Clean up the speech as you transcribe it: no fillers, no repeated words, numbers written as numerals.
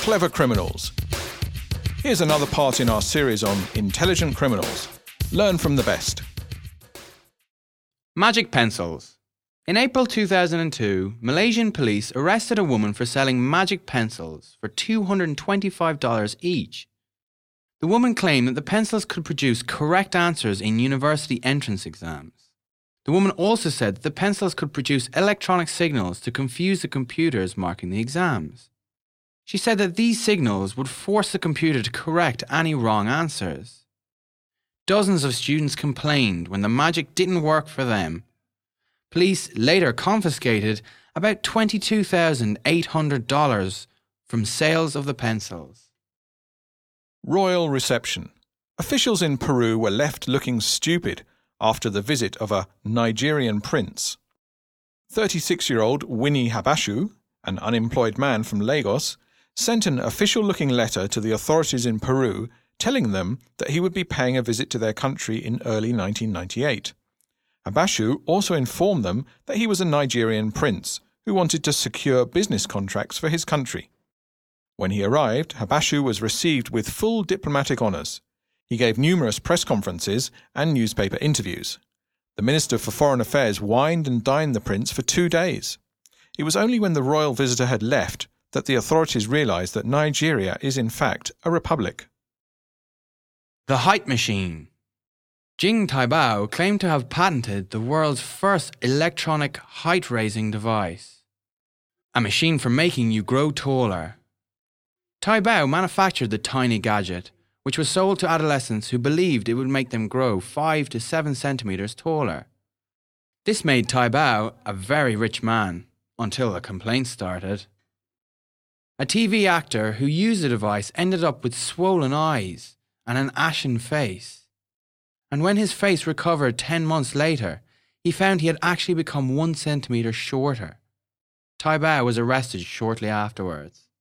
clever criminals. Here's another part in our series on intelligent criminals. Learn from the best. Magic pencils. In April 2002, Malaysian police arrested a woman for selling magic pencils for $225 each. The woman claimed that the pencils could produce correct answers in university entrance exams. The woman also said that the pencils could produce electronic signals to confuse the computers marking the exams. She said that these signals would force the computer to correct any wrong answers. Dozens of students complained when the magic didn't work for them. Police later confiscated about $22,800 from sales of the pencils. Royal reception. Officials in Peru were left looking stupid after the visit of a Nigerian prince. 36-year-old Winnie Habashu, an unemployed man from Lagos, sent an official-looking letter to the authorities in Peru telling them that he would be paying a visit to their country in early 1998. Habashu also informed them that he was a Nigerian prince who wanted to secure business contracts for his country. When he arrived, Habashu was received with full diplomatic honours. He gave numerous press conferences and newspaper interviews. The Minister for Foreign Affairs wined and dined the prince for 2 days. It was only when the royal visitor had left that the authorities realised that Nigeria is in fact a republic. The height machine. Jing Taibao claimed to have patented the world's first electronic height-raising device, a machine for making you grow taller. Taibao manufactured the tiny gadget, which was sold to adolescents who believed it would make them grow 5 to 7 centimetres taller. This made Taibao a very rich man, until the complaints started. A TV actor who used the device ended up with swollen eyes and an ashen face. And when his face recovered 10 months later, he found he had actually become 1 centimetre shorter. Taibao was arrested shortly afterwards.